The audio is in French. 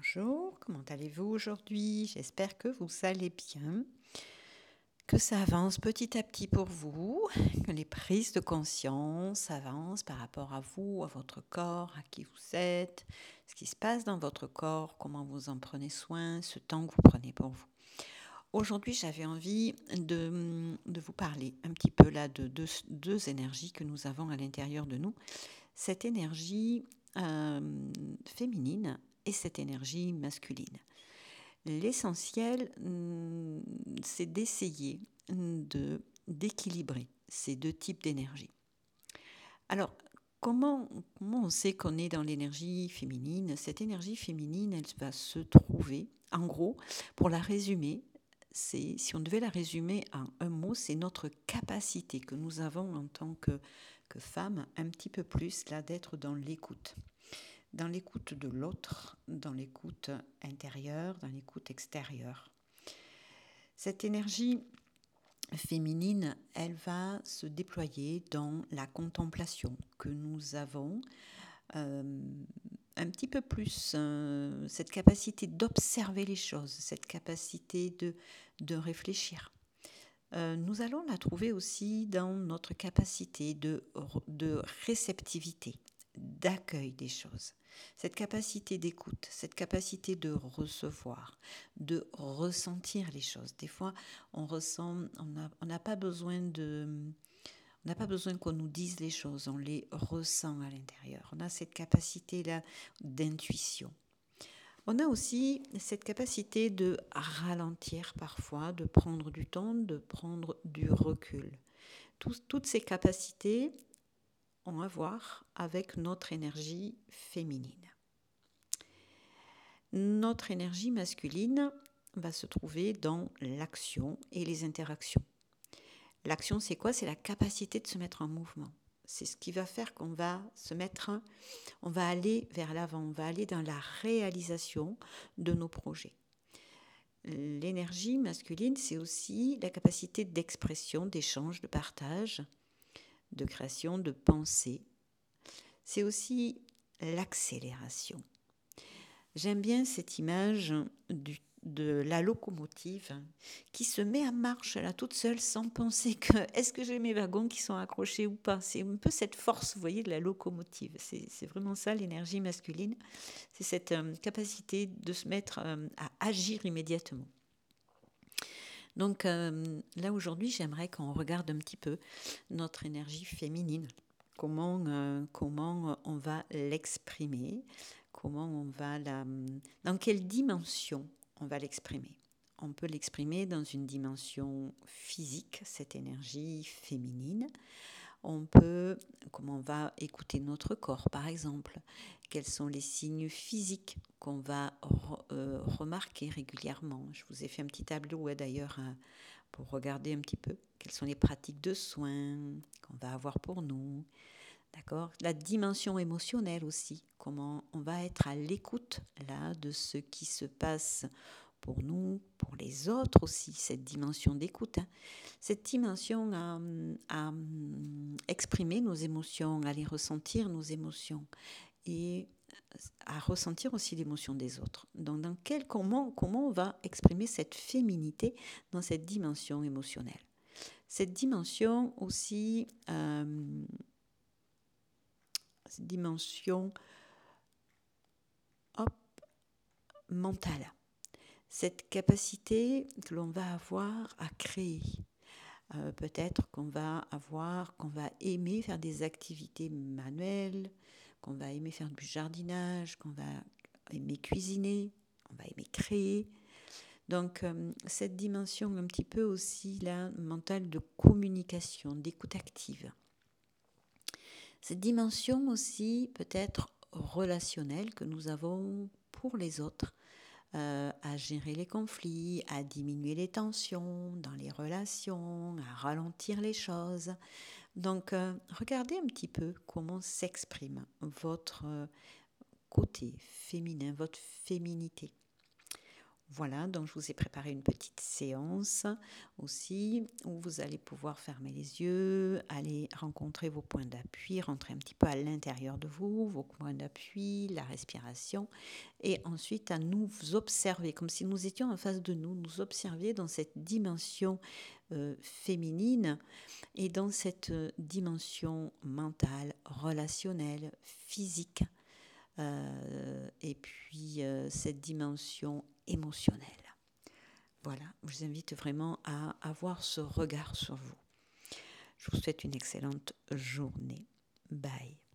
Bonjour, comment allez-vous aujourd'hui? J'espère que vous allez bien, que ça avance petit à petit pour vous, que les prises de conscience avancent par rapport à vous, à votre corps, à qui vous êtes, ce qui se passe dans votre corps, comment vous en prenez soin, ce temps que vous prenez pour vous. Aujourd'hui, j'avais envie de vous parler un petit peu là de deux énergies que nous avons à l'intérieur de nous. Cette énergie féminine et cette énergie masculine. L'essentiel, c'est d'essayer d'équilibrer ces deux types d'énergie. Alors, comment on sait qu'on est dans l'énergie féminine? Cette énergie féminine, elle va se trouver, en gros, pour la résumer, si on devait la résumer en un mot, c'est notre capacité que nous avons en tant que femme, un petit peu plus là, d'être dans l'écoute de l'autre, dans l'écoute intérieure, dans l'écoute extérieure. Cette énergie féminine, elle va se déployer dans la contemplation que nous avons, un petit peu plus cette capacité d'observer les choses, cette capacité de réfléchir. Nous allons la trouver aussi dans notre capacité de réceptivité, d'accueil des choses. Cette capacité d'écoute, cette capacité de recevoir, de ressentir les choses. Des fois, on ressent, on n'a pas besoin qu'on nous dise les choses, on les ressent à l'intérieur. On a cette capacité-là d'intuition. On a aussi cette capacité de ralentir parfois, de prendre du temps, de prendre du recul. Toutes ces capacités ont à voir avec notre énergie féminine. Notre énergie masculine va se trouver dans l'action et les interactions. L'action, c'est quoi? C'est la capacité de se mettre en mouvement. C'est ce qui va faire qu'on va on va aller vers l'avant, on va aller dans la réalisation de nos projets. L'énergie masculine, c'est aussi la capacité d'expression, d'échange, de partage, de création, de pensée. C'est aussi l'accélération. J'aime bien cette image de la locomotive qui se met en marche là toute seule sans penser que est-ce que j'ai mes wagons qui sont accrochés ou pas. C'est un peu cette force, vous voyez, de la locomotive. C'est vraiment ça l'énergie masculine. C'est cette capacité de se mettre à agir immédiatement. Donc là aujourd'hui, j'aimerais qu'on regarde un petit peu notre énergie féminine. Comment on va l'exprimer, dans quelle dimension on va l'exprimer. On peut l'exprimer dans une dimension physique, cette énergie féminine. Comment on va écouter notre corps, par exemple. Quels sont les signes physiques qu'on va remarquer régulièrement. Je vous ai fait un petit tableau d'ailleurs pour regarder un petit peu quelles sont les pratiques de soins qu'on va avoir pour nous. D'accord ? La dimension émotionnelle aussi, comment on va être à l'écoute là de ce qui se passe pour nous, pour les autres aussi, cette dimension d'écoute, cette dimension à exprimer nos émotions, à les ressentir nos émotions et à ressentir aussi l'émotion des autres. Donc comment on va exprimer cette féminité dans cette dimension émotionnelle. Cette dimension aussi, mentale. Cette capacité que l'on va avoir à créer. Peut-être qu'on va aimer faire des activités manuelles, qu'on va aimer faire du jardinage, qu'on va aimer cuisiner, on va aimer créer. Donc cette dimension un petit peu aussi là, mentale de communication, d'écoute active. Cette dimension aussi peut-être relationnelle que nous avons pour les autres, à gérer les conflits, à diminuer les tensions dans les relations, à ralentir les choses. Donc, regardez un petit peu comment s'exprime votre côté féminin, votre féminité. Voilà, donc je vous ai préparé une petite séance aussi où vous allez pouvoir fermer les yeux, aller rencontrer vos points d'appui, rentrer un petit peu à l'intérieur de vous, vos points d'appui, la respiration, et ensuite à nous observer, comme si nous étions en face de nous, nous observer dans cette dimension féminine et dans cette dimension mentale, relationnelle, physique, et puis cette dimension émotionnelle. Voilà, je vous invite vraiment à avoir ce regard sur vous. Je vous souhaite une excellente journée. Bye.